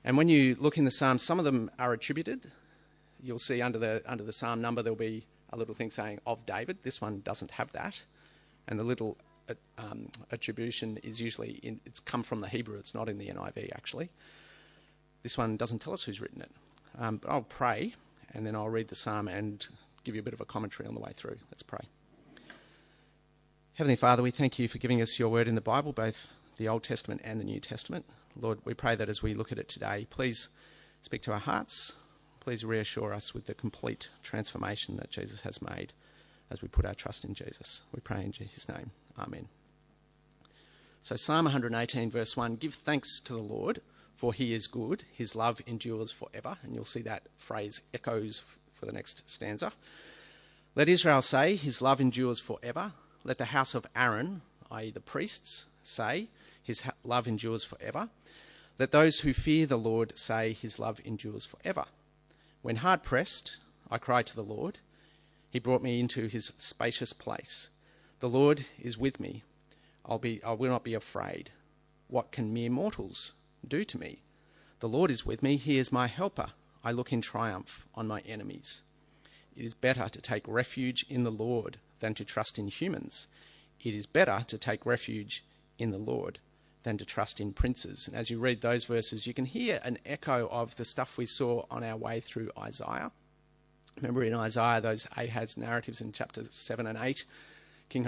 And when you look in the Psalms, some of them are attributed. You'll see under the Psalm number there'll be a little thing saying of David. This one doesn't have that. And the little attribution is usually, it's come from the Hebrew. It's not in the NIV, actually. This one doesn't tell us who's written it. But I'll pray, and then I'll read the Psalm and give you a bit of a commentary on the way through. Let's pray. Heavenly Father, we thank you for giving us your word in the Bible, both the Old Testament and the New Testament. Lord, we pray that as we look at it today, please speak to our hearts. Please reassure us with the complete transformation that Jesus has made as we put our trust in Jesus. We pray in his name. Amen. So Psalm 118 verse 1, give thanks to the Lord, for he is good. His love endures forever. And you'll see that phrase echoes for the next stanza. Let Israel say, his love endures forever. Let the house of Aaron, i.e. the priests, say, his love endures forever. Let those who fear the Lord say, his love endures forever. When hard pressed, I cried to the Lord. He brought me into his spacious place. The Lord is with me. I will not be afraid. What can mere mortals do to me? The Lord is with me. He is my helper. I look in triumph on my enemies. It is better to take refuge in the Lord than to trust in humans. It is better to take refuge in the Lord than to trust in princes. And as you read those verses, you can hear an echo of the stuff we saw on our way through Isaiah. Remember in Isaiah, those Ahaz narratives in chapters 7 and 8, King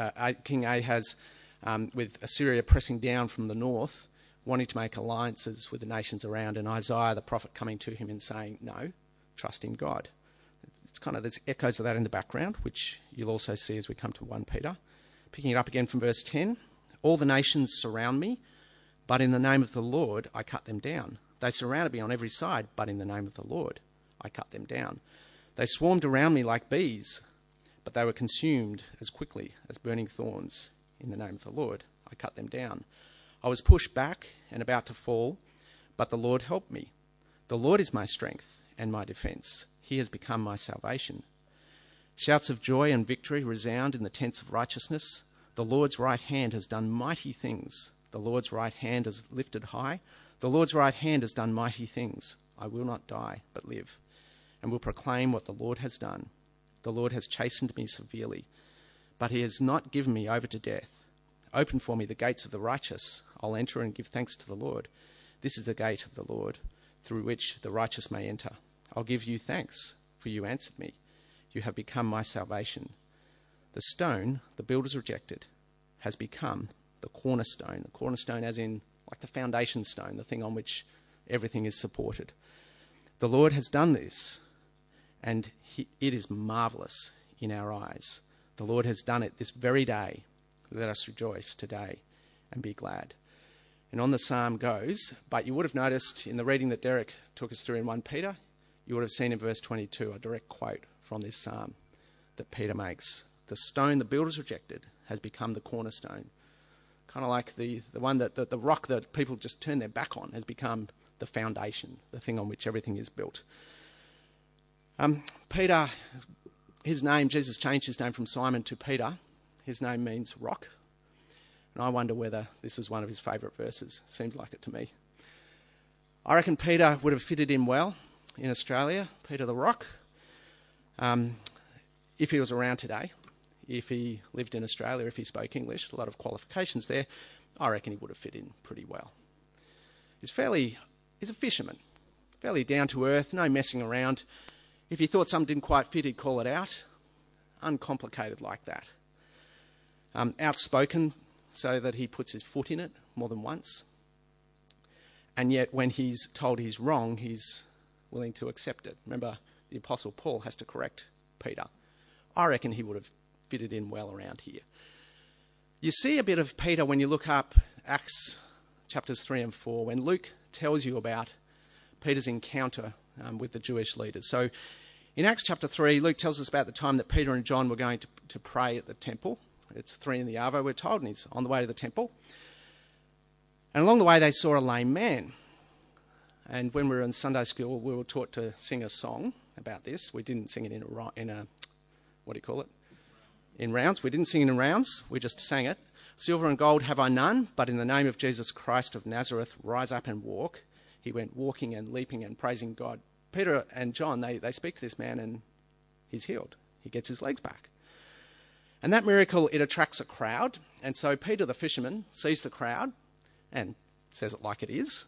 Ahaz, with Assyria pressing down from the north, wanting to make alliances with the nations around, and Isaiah, the prophet, coming to him and saying, no, trust in God. It's kind of, there's echoes of that in the background, which you'll also see as we come to 1 Peter. Picking it up again from verse 10, all the nations surround me, but in the name of the Lord I cut them down. They surrounded me on every side, but in the name of the Lord I cut them down. They swarmed around me like bees, but they were consumed as quickly as burning thorns. In the name of the Lord I cut them down. I was pushed back and about to fall, but the Lord helped me. The Lord is my strength and my defence. He has become my salvation. Shouts of joy and victory resound in the tents of righteousness. The Lord's right hand has done mighty things. The Lord's right hand is lifted high. The Lord's right hand has done mighty things. I will not die, but live, and will proclaim what the Lord has done. The Lord has chastened me severely, but he has not given me over to death. Open for me the gates of the righteous. I'll enter and give thanks to the Lord. This is the gate of the Lord, through which the righteous may enter. I'll give you thanks, for you answered me. You have become my salvation. The stone the builders rejected has become the cornerstone as in like the foundation stone, the thing on which everything is supported. The Lord has done this, and it is marvellous in our eyes. The Lord has done it this very day. Let us rejoice today and be glad. And on the psalm goes, but you would have noticed in the reading that Derek took us through in 1 Peter, you would have seen in verse 22 a direct quote from this psalm that Peter makes. The stone the builders rejected has become the cornerstone. Kind of like the one that the rock that people just turn their back on has become the foundation, the thing on which everything is built. Peter, his name, Jesus changed his name from Simon to Peter. His name means rock. And I wonder whether this was one of his favourite verses. Seems like it to me. I reckon Peter would have fitted in well in Australia, Peter the Rock, if he was around today. If he lived in Australia, if he spoke English, a lot of qualifications there, I reckon he would have fit in pretty well. He's a fisherman, fairly down to earth, no messing around. If he thought something didn't quite fit, he'd call it out. Uncomplicated like that. Outspoken so that he puts his foot in it more than once. And yet when he's told he's wrong, he's willing to accept it. Remember, the Apostle Paul has to correct Peter. I reckon he would have fitted in well around here. You see a bit of Peter when you look up Acts chapters 3 and 4, when Luke tells you about Peter's encounter with the Jewish leaders. So in Acts chapter 3, Luke tells us about the time that Peter and John were going to pray at the temple. It's 3 in the Arvo, we're told, and he's on the way to the temple. And along the way they saw a lame man. And when we were in Sunday school, we were taught to sing a song about this. We didn't sing it in a what do you call it? In rounds. We didn't sing it in rounds, we just sang it. Silver and gold have I none, but in the name of Jesus Christ of Nazareth, rise up and walk. he went walking and leaping and praising God. Peter and John, they speak to this man and he's healed. He gets his legs back. And that miracle, it attracts a crowd. And so Peter the fisherman sees the crowd and says it like it is.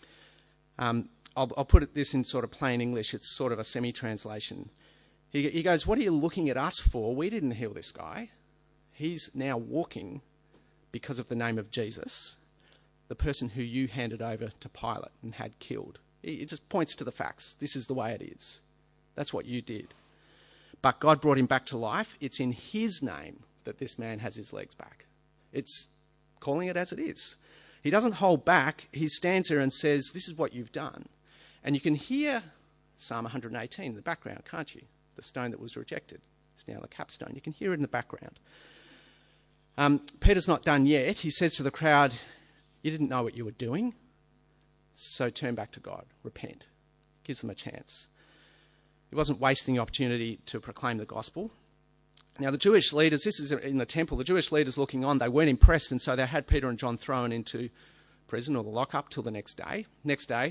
I'll put this in sort of plain English. It's sort of a semi-translation. He goes, "What are you looking at us for? We didn't heal this guy. He's now walking because of the name of Jesus, the person who you handed over to Pilate and had killed." It just points to the facts. This is the way it is. That's what you did. But God brought him back to life. It's in his name that this man has his legs back. It's calling it as it is. He doesn't hold back. He stands there and says, "This is what you've done." And you can hear Psalm 118 in the background, can't you? The stone that was rejected is now the capstone. You can hear it in the background. Peter's not done yet. He says to the crowd, "You didn't know what you were doing, so turn back to God, repent." Gives them a chance. He wasn't wasting the opportunity to proclaim the gospel. Now the Jewish leaders, this is in the temple, the Jewish leaders looking on, they weren't impressed, and so they had Peter and John thrown into prison or the lockup till the next day. Next day,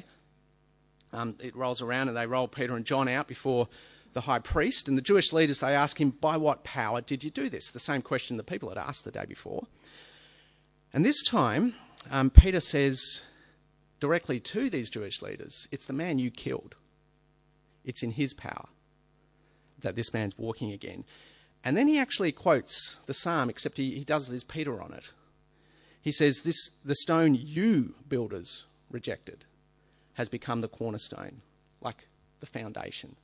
it rolls around and they roll Peter and John out before the high priest, and the Jewish leaders, they ask him, "By what power did you do this?" The same question the people had asked the day before. And this time, Peter says directly to these Jewish leaders, "It's the man you killed. It's in his power that this man's walking again." And then he actually quotes the psalm, except he does this Peter on it. He says, "The stone you builders rejected has become the cornerstone," like the foundation.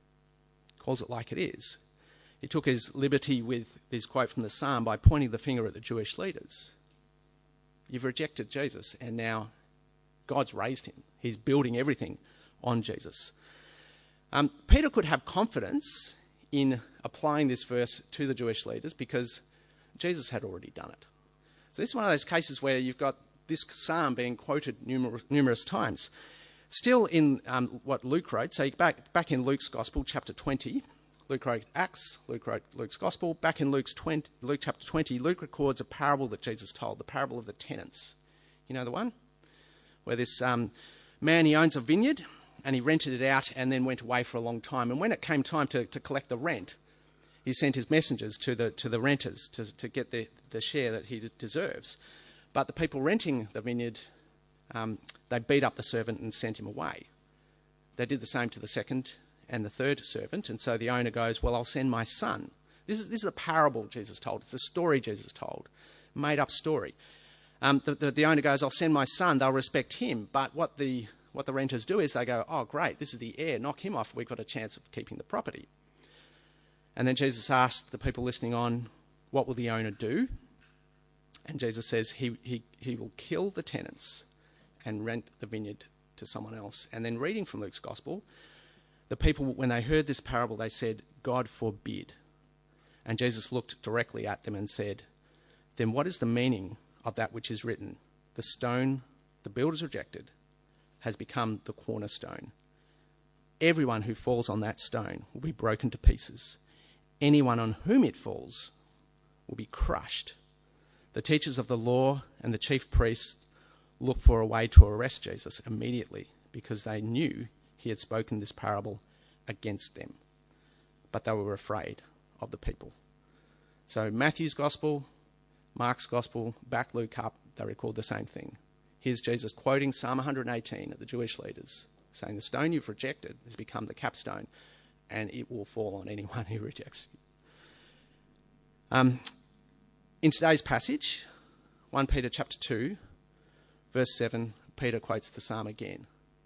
Calls it like it is. He took his liberty with this quote from the psalm by pointing the finger at the Jewish leaders. You've rejected Jesus, and now God's raised him. He's building everything on Jesus. Peter could have confidence in applying this verse to the Jewish leaders because Jesus had already done it. So this is one of those cases where you've got this psalm being quoted numerous times. Still in what Luke wrote, so back in Luke's Gospel, chapter 20, Luke wrote Acts, Luke wrote Luke's Gospel. Back in Luke chapter 20, Luke records a parable that Jesus told, the parable of the tenants. You know the one? Where this man, he owns a vineyard, and he rented it out and then went away for a long time. And when it came time to collect the rent, he sent his messengers to the renters to get the share that he deserves. But the people renting the vineyard, they beat up the servant and sent him away. They did the same to the second and the third servant. And so the owner goes, "Well, I'll send my son." This is a parable Jesus told. It's a story Jesus told, made up story. The owner goes, "I'll send my son. They'll respect him." But what the renters do is they go, "Oh, great, this is the heir. Knock him off. We've got a chance of keeping the property." And then Jesus asked the people listening on, "What will the owner do?" And Jesus says he will kill the tenants and rent the vineyard to someone else. And then reading from Luke's Gospel, the people, when they heard this parable, they said, "God forbid." And Jesus looked directly at them and said, "Then what is the meaning of that which is written? The stone the builders rejected has become the cornerstone. Everyone who falls on that stone will be broken to pieces. Anyone on whom it falls will be crushed." The teachers of the law and the chief priests looked for a way to arrest Jesus immediately because they knew he had spoken this parable against them. But they were afraid of the people. So Matthew's Gospel, Mark's Gospel, back Luke up, they record the same thing. Here's Jesus quoting Psalm 118 at the Jewish leaders, saying, "The stone you've rejected has become the capstone, and it will fall on anyone who rejects you." In today's passage, 1 Peter chapter 2, verse 7, Peter quotes the psalm again.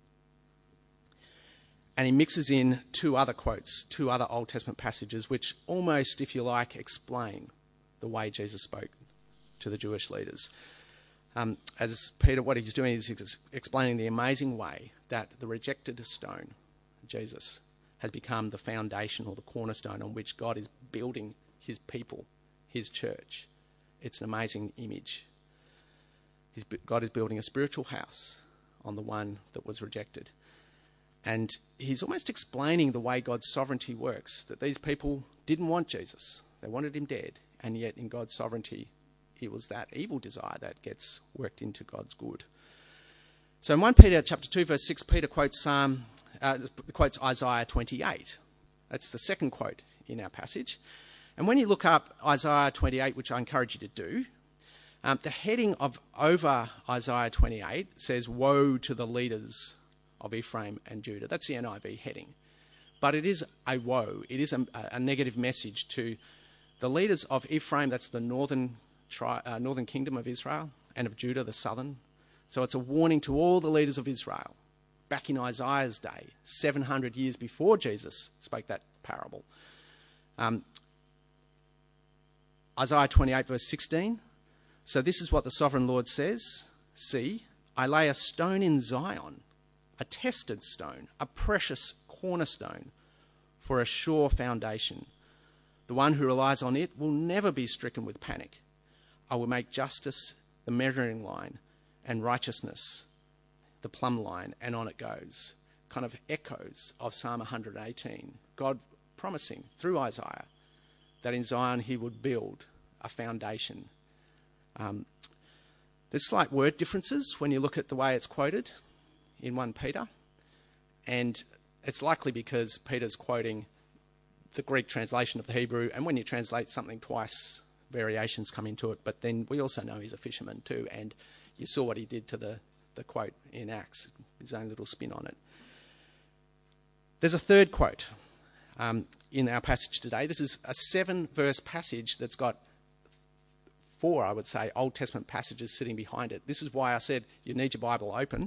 And he mixes in two other quotes, two other Old Testament passages, which almost, if you like, explain the way Jesus spoke to the Jewish leaders. As Peter, what he's doing is he's explaining the amazing way that the rejected stone, Jesus, has become the foundation or the cornerstone on which God is building his people, his church. It's an amazing image. God is building a spiritual house on the one that was rejected. And he's almost explaining the way God's sovereignty works, that these people didn't want Jesus. They wanted him dead. And yet in God's sovereignty, it was that evil desire that gets worked into God's good. So in 1 Peter chapter 2, verse 6, Peter quotes Isaiah 28. That's the second quote in our passage. And when you look up Isaiah 28, which I encourage you to do, the heading over Isaiah 28 says, "Woe to the leaders of Ephraim and Judah." That's the NIV heading. But it is a woe. It is a negative message to the leaders of Ephraim, that's the northern kingdom of Israel, and of Judah, the southern. So it's a warning to all the leaders of Israel. Back in Isaiah's day, 700 years before Jesus spoke that parable. Isaiah 28 verse 16. "So this is what the sovereign Lord says. See, I lay a stone in Zion, a tested stone, a precious cornerstone for a sure foundation. The one who relies on it will never be stricken with panic. I will make justice the measuring line and righteousness the plumb line," and on it goes. Kind of echoes of Psalm 118. God promising through Isaiah that in Zion he would build a foundation. There's slight word differences when you look at the way it's quoted in 1 Peter. And it's likely because Peter's quoting the Greek translation of the Hebrew, and when you translate something twice, variations come into it. But then we also know he's a fisherman too, and you saw what he did to the quote in Acts, his own little spin on it. There's a third quote in our passage today. This is a 7-verse passage that's got 4, I would say, Old Testament passages sitting behind it. This is why I said you need your Bible open.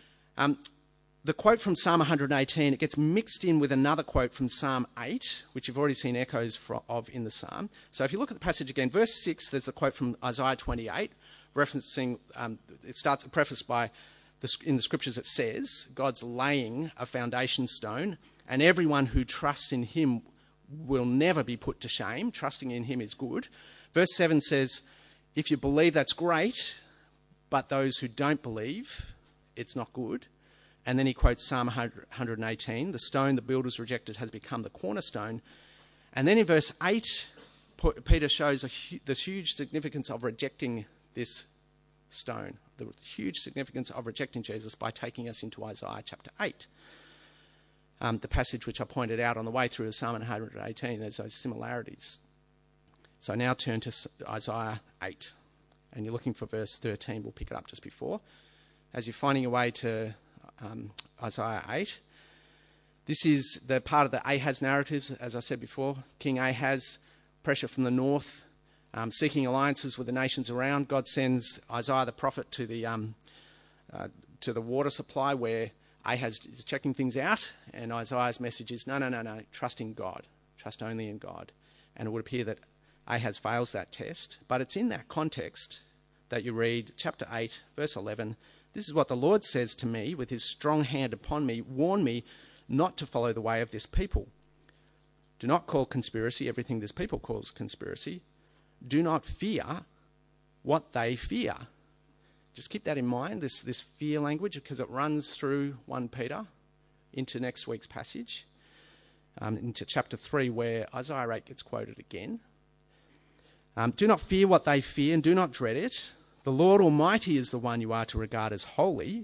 The quote from Psalm 118, it gets mixed in with another quote from Psalm 8, which you've already seen echoes of in the Psalm. So if you look at the passage again, verse 6, there's a quote from Isaiah 28, referencing, it starts prefaced by, in the scriptures it says, God's laying a foundation stone, and everyone who trusts in him will never be put to shame. Trusting in him is good. Verse 7 says, if you believe, that's great, but those who don't believe, it's not good. And then he quotes Psalm 118, the stone the builders rejected has become the cornerstone. And then in verse 8, Peter shows the huge significance of rejecting this stone, the huge significance of rejecting Jesus by taking us into Isaiah chapter 8. The passage which I pointed out on the way through Psalm 118, there's those similarities. So now turn to Isaiah 8, and you're looking for verse 13. We'll pick it up just before. As you're finding your way to Isaiah 8, this is the part of the Ahaz narratives, as I said before. King Ahaz, pressure from the north, seeking alliances with the nations around. God sends Isaiah the prophet to the water supply where Ahaz is checking things out, and Isaiah's message is, no, trust in God. Trust only in God. And it would appear that Ahaz fails that test, but it's in that context that you read chapter 8, verse 11. This is what the Lord says to me with his strong hand upon me. Warn me not to follow the way of this people. Do not call conspiracy everything this people calls conspiracy. Do not fear what they fear. Just keep that in mind, this fear language, because it runs through 1 Peter into next week's passage, into chapter 3 where Isaiah 8 gets quoted again. Do not fear what they fear and do not dread it. The Lord Almighty is the one you are to regard as holy.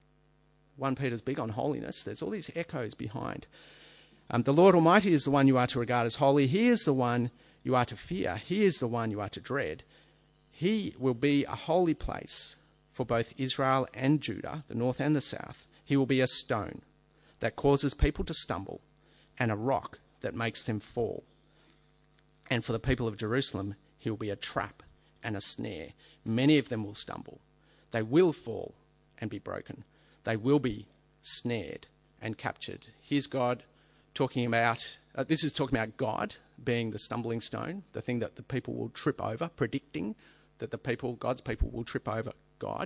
1 Peter's big on holiness. There's all these echoes behind. The Lord Almighty is the one you are to regard as holy. He is the one you are to fear. He is the one you are to dread. He will be a holy place for both Israel and Judah, the north and the south. He will be a stone that causes people to stumble and a rock that makes them fall. And for the people of Jerusalem, he will be a trap and a snare. Many of them will stumble. They will fall and be broken. They will be snared and captured. Here's God talking about, this is talking about God being the stumbling stone, the thing that the people will trip over, predicting that God's people will trip over God.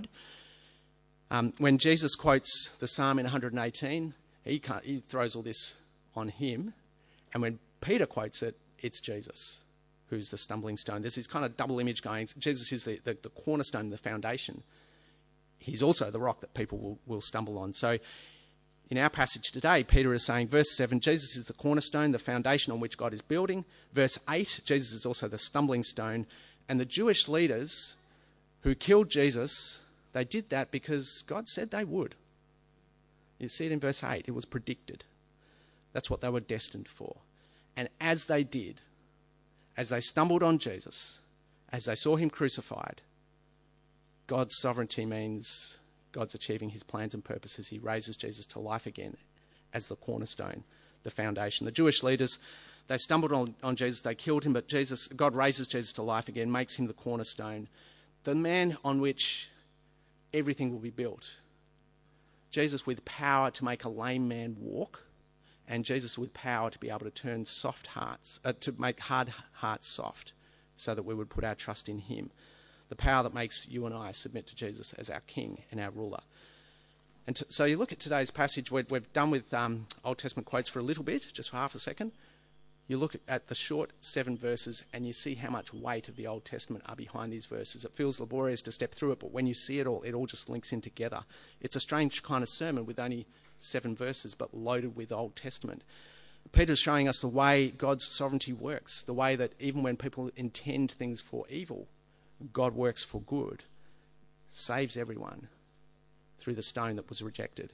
When Jesus quotes the Psalm in 118, he throws all this on him. And when Peter quotes it, it's Jesus who's the stumbling stone. There's this kind of double image going. Jesus is the cornerstone, the foundation. He's also the rock that people will stumble on. So in our passage today, Peter is saying, verse 7, Jesus is the cornerstone, the foundation on which God is building. Verse 8, Jesus is also the stumbling stone. And the Jewish leaders who killed Jesus, They did that because God said they would. You see it in verse 8. It was predicted. That's what they were destined for. And as they did, as they stumbled on Jesus, as they saw him crucified, God's sovereignty means God's achieving his plans and purposes. He raises Jesus to life again as the cornerstone, the foundation. The Jewish leaders, they stumbled on Jesus, they killed him, but God raises Jesus to life again, makes him the cornerstone, the man on which everything will be built. Jesus with power to make a lame man walk, and Jesus with power to be able to turn to make hard hearts soft, so that we would put our trust in him. The power that makes you and I submit to Jesus as our King and our ruler. And so you look at today's passage. We've done with Old Testament quotes for a little bit, just for half a second. You look at the short 7 verses and you see how much weight of the Old Testament are behind these verses. It feels laborious to step through it, but when you see it all just links in together. It's a strange kind of sermon with only 7 verses, but loaded with Old Testament. Peter's showing us the way God's sovereignty works, the way that even when people intend things for evil, God works for good, saves everyone through the stone that was rejected.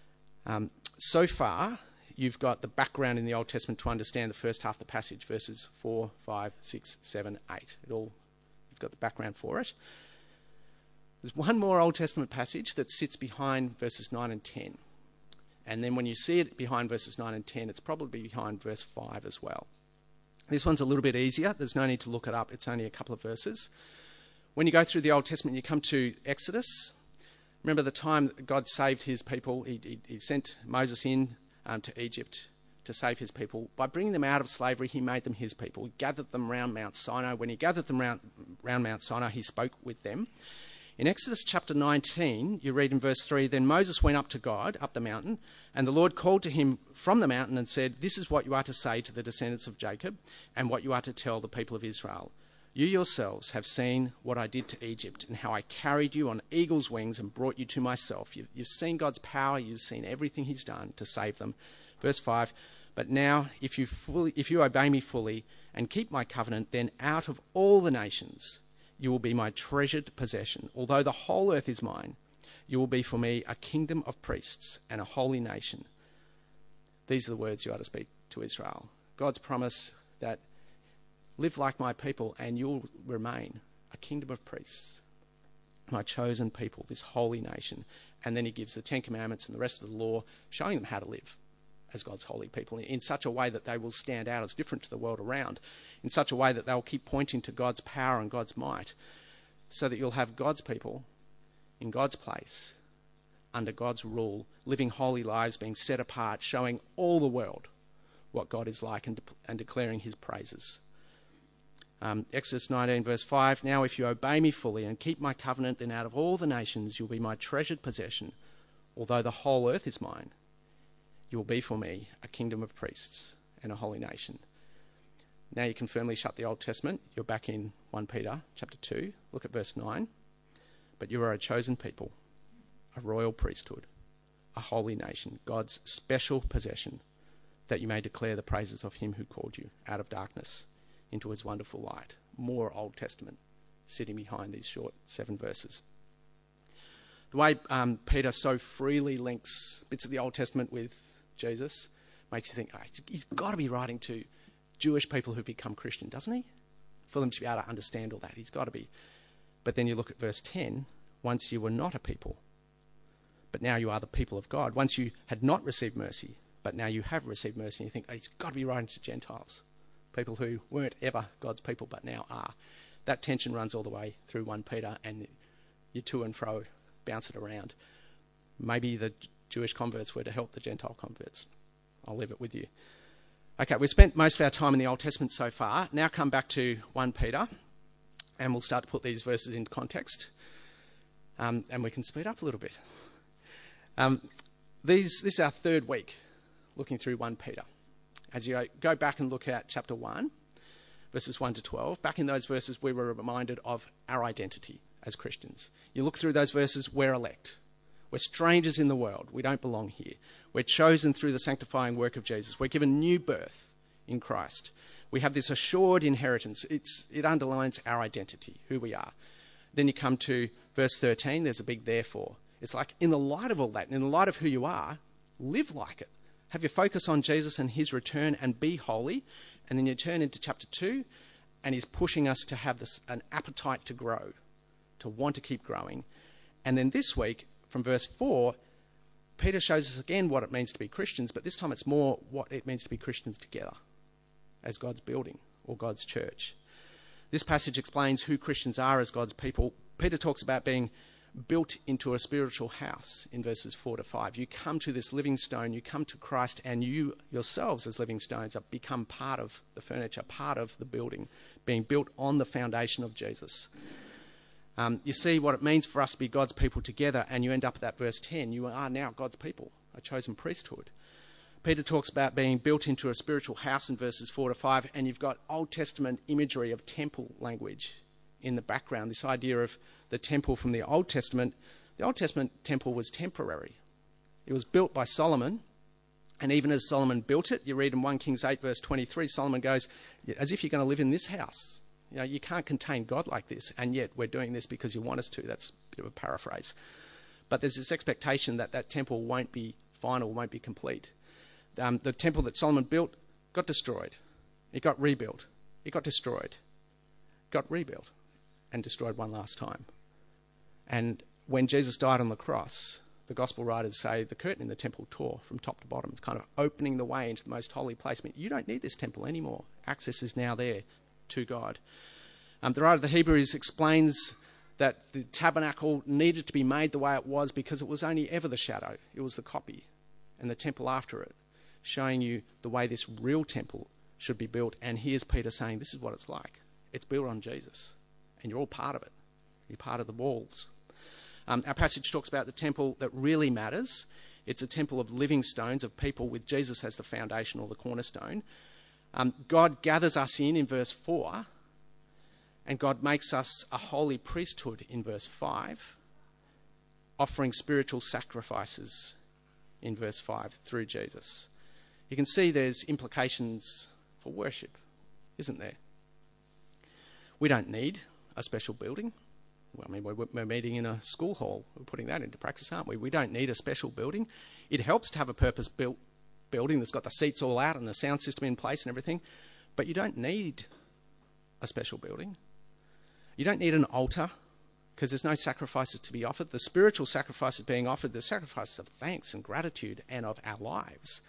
So far, you've got the background in the Old Testament to understand the first half of the passage, verses 4, 5, 6, 7, 8. You've got the background for it. There's one more Old Testament passage that sits behind verses 9 and 10. And then when you see it behind verses 9 and 10, it's probably behind verse 5 as well. This one's a little bit easier. There's no need to look it up. It's only a couple of verses. When you go through the Old Testament, you come to Exodus. Remember the time that God saved his people. He sent Moses in to Egypt to save his people. By bringing them out of slavery, he made them his people. He gathered them round Mount Sinai. When he gathered them round Mount Sinai, he spoke with them. In Exodus chapter 19, you read in verse 3, "Then Moses went up to God, up the mountain, and the Lord called to him from the mountain and said, 'This is what you are to say to the descendants of Jacob, and what you are to tell the people of Israel. You yourselves have seen what I did to Egypt, and how I carried you on eagle's wings and brought you to myself.'" You've seen God's power. You've seen everything he's done to save them. Verse 5, "But now, if you obey me fully and keep my covenant, then out of all the nations you will be my treasured possession. Although the whole earth is mine, you will be for me a kingdom of priests and a holy nation." These are the words you are to speak to Israel. God's promise that live like my people and you'll remain a kingdom of priests, my chosen people, this holy nation. And then he gives the 10 Commandments and the rest of the law, showing them how to live as God's holy people in such a way that they will stand out as different to the world around, in such a way that they'll keep pointing to God's power and God's might, so that you'll have God's people in God's place, under God's rule, living holy lives, being set apart, showing all the world what God is like and declaring his praises. Exodus 19 verse 5, "Now if you obey me fully and keep my covenant, then out of all the nations you'll be my treasured possession. Although the whole earth is mine, you will be for me a kingdom of priests and a holy nation." Now you can firmly shut the Old Testament. You're back in 1 Peter chapter 2. Look at verse 9. "But you are a chosen people, a royal priesthood, a holy nation, God's special possession, that you may declare the praises of him who called you out of darkness into his wonderful light." More Old Testament sitting behind these short 7 verses. The way Peter so freely links bits of the Old Testament with Jesus makes you think, he's got to be writing to Jewish people who've become Christian, doesn't he? For them to be able to understand all that, he's got to be. But then you look at verse 10, "Once you were not a people, but now you are the people of God. Once you had not received mercy, but now you have received mercy." And you think, he's got to be writing to Gentiles, people who weren't ever God's people but now are. That tension runs all the way through 1 Peter, and you to and fro, bounce it around. Maybe the Jewish converts were to help the Gentile converts. I'll leave it with you. Okay, we've spent most of our time in the Old Testament so far. Now come back to 1 Peter, and we'll start to put these verses into context. And we can speed up a little bit. This is our 3rd week looking through 1 Peter. As you go back and look at chapter 1, verses 1 to 12, back in those verses we were reminded of our identity as Christians. You look through those verses, we're elect. We're strangers in the world. We don't belong here. We're chosen through the sanctifying work of Jesus. We're given new birth in Christ. We have this assured inheritance. It underlines our identity, who we are. Then you come to verse 13, there's a big therefore. It's like, in the light of all that, and in the light of who you are, live like it. Have your focus on Jesus and his return and be holy. And then you turn into chapter 2, and he's pushing us to have an appetite to grow, to want to keep growing. And then this week, from verse 4, Peter shows us again what it means to be Christians, but this time it's more what it means to be Christians together as God's building or God's church. This passage explains who Christians are as God's people. Peter talks about being built into a spiritual house in verses 4 to 5. You come to this living stone, you come to Christ, and you yourselves as living stones have become part of the furniture, part of the building, being built on the foundation of Jesus. You see what it means for us to be God's people together, and you end up at that verse 10. You are now God's people, a chosen priesthood. Peter talks about being built into a spiritual house in verses 4 to 5, and you've got Old Testament imagery of temple language in the background, this idea of the temple from the Old Testament. The Old Testament temple was temporary. It was built by Solomon, and even as Solomon built it, you read in 1 Kings 8 verse 23, Solomon goes, as if you're going to live in this house. You know, you can't contain God like this, and yet we're doing this because you want us to. That's a bit of a paraphrase. But there's this expectation that that temple won't be final, won't be complete. The temple that Solomon built got destroyed. It got rebuilt. It got destroyed. Got rebuilt and destroyed one last time. And when Jesus died on the cross, the gospel writers say the curtain in the temple tore from top to bottom, kind of opening the way into the most holy place. I mean, you don't need this temple anymore. Access is now there to God. The writer of the Hebrews explains that the tabernacle needed to be made the way it was because it was only ever the shadow. It was the copy, and the temple after it, showing you the way this real temple should be built. And here's Peter saying, this is what it's like. It's built on Jesus, and you're all part of it. You're part of the walls. Our passage talks about the temple that really matters. It's a temple of living stones, of people with Jesus as the foundation or the cornerstone. God gathers us in verse 4, and God makes us a holy priesthood in verse 5, offering spiritual sacrifices in verse 5 through Jesus. You can see there's implications for worship, isn't there? We don't need a special building. Well, I mean, we're meeting in a school hall. We're putting that into practice, aren't we? We don't need a special building. It helps to have a purpose-built building that's got the seats all out and the sound system in place and everything. But you don't need a special building. You don't need an altar because there's no sacrifices to be offered. The spiritual sacrifices being offered, the sacrifices of thanks and gratitude and of our lives.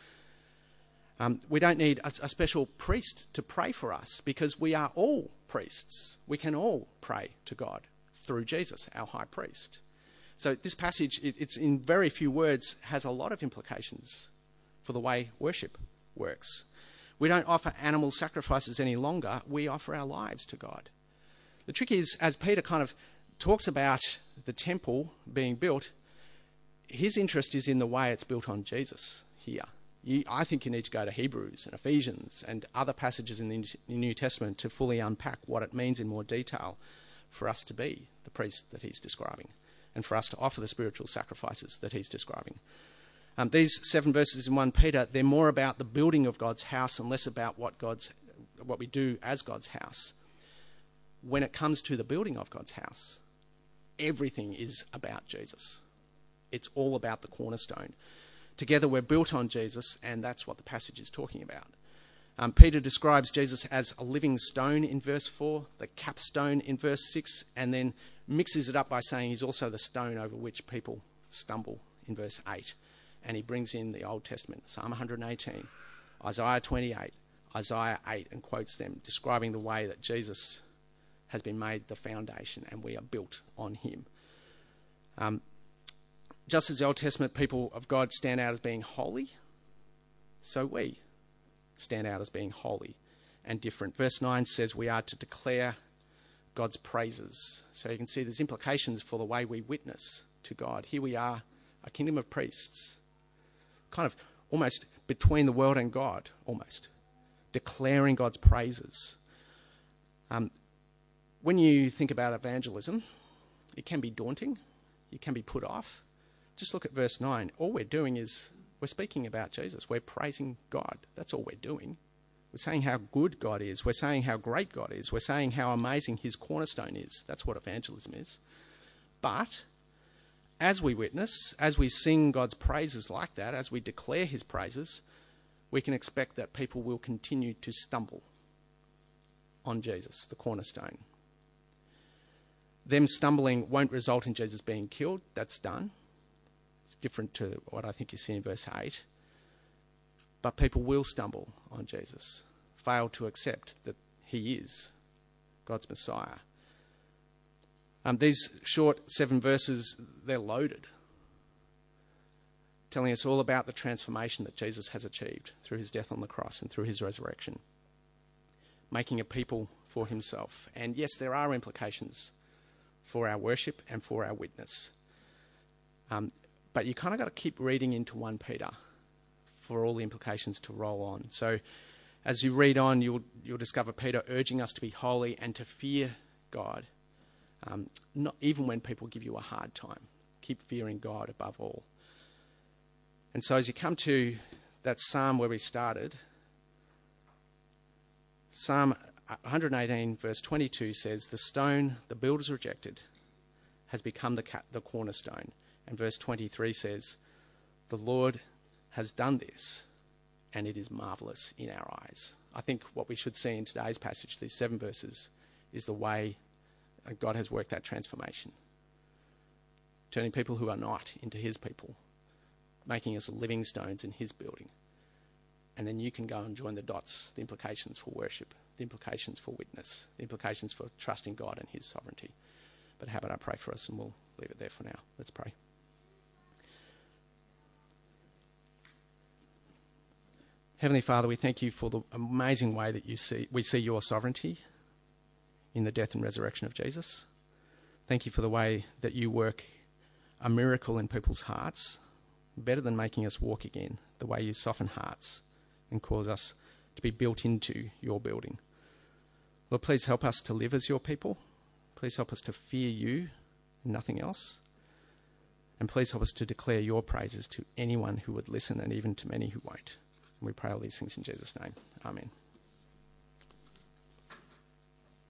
We don't need a special priest to pray for us because we are all priests. We can all pray to God through Jesus, our high priest. So this passage, it's in very few words, has a lot of implications for the way worship works. We don't offer animal sacrifices any longer. We offer our lives to God. The trick is, as Peter kind of talks about the temple being built, his interest is in the way it's built on Jesus here. I think you need to go to Hebrews and Ephesians and other passages in the New Testament to fully unpack what it means in more detail for us to be the priest that he's describing and for us to offer the spiritual sacrifices that he's describing. These 7 verses in 1 Peter, they're more about the building of God's house and less about what we do as God's house. When it comes to the building of God's house, everything is about Jesus. It's all about the cornerstone. Together we're built on Jesus, and that's what the passage is talking about. Peter describes Jesus as a living stone in verse 4, the capstone in verse 6, and then mixes it up by saying he's also the stone over which people stumble in verse 8. And he brings in the Old Testament, Psalm 118, Isaiah 28, Isaiah 8, and quotes them, describing the way that Jesus has been made the foundation and we are built on him. Just as the Old Testament people of God stand out as being holy, so we stand out as being holy and different. Verse 9 says we are to declare God's praises. So you can see there's implications for the way we witness to God. Here we are, a kingdom of priests, kind of almost between the world and God, almost, declaring God's praises. When you think about evangelism, it can be daunting. It can be put off. Just look at verse 9. All we're doing is we're speaking about Jesus. We're praising God. That's all we're doing. We're saying how good God is. We're saying how great God is. We're saying how amazing his cornerstone is. That's what evangelism is. But as we witness, as we sing God's praises like that, as we declare his praises, we can expect that people will continue to stumble on Jesus, the cornerstone. Them stumbling won't result in Jesus being killed. That's done. It's different to what I think you see in verse 8. But people will stumble on Jesus, fail to accept that he is God's Messiah. These short 7 verses, they're loaded, telling us all about the transformation that Jesus has achieved through his death on the cross and through his resurrection, making a people for himself. And yes, there are implications for our worship and for our witness. But you kind of got to keep reading into 1 Peter for all the implications to roll on. So as you read on, you'll discover Peter urging us to be holy and to fear God, not even when people give you a hard time. Keep fearing God above all. And so as you come to that psalm where we started, Psalm 118 verse 22 says, "The stone the builders rejected has become the cornerstone." And verse 23 says, "The Lord has done this, and it is marvellous in our eyes." I think what we should see in today's passage, these 7 verses, is the way God has worked that transformation, turning people who are not into his people, making us living stones in his building. And then you can go and join the dots, the implications for worship, the implications for witness, the implications for trusting God and his sovereignty. But how about I pray for us, and we'll leave it there for now. Let's pray. Heavenly Father, we thank you for the amazing way that we see your sovereignty in the death and resurrection of Jesus. Thank you for the way that you work a miracle in people's hearts, better than making us walk again, the way you soften hearts and cause us to be built into your building. Lord, please help us to live as your people. Please help us to fear you and nothing else. And please help us to declare your praises to anyone who would listen, and even to many who won't. And we pray all these things in Jesus' name. Amen.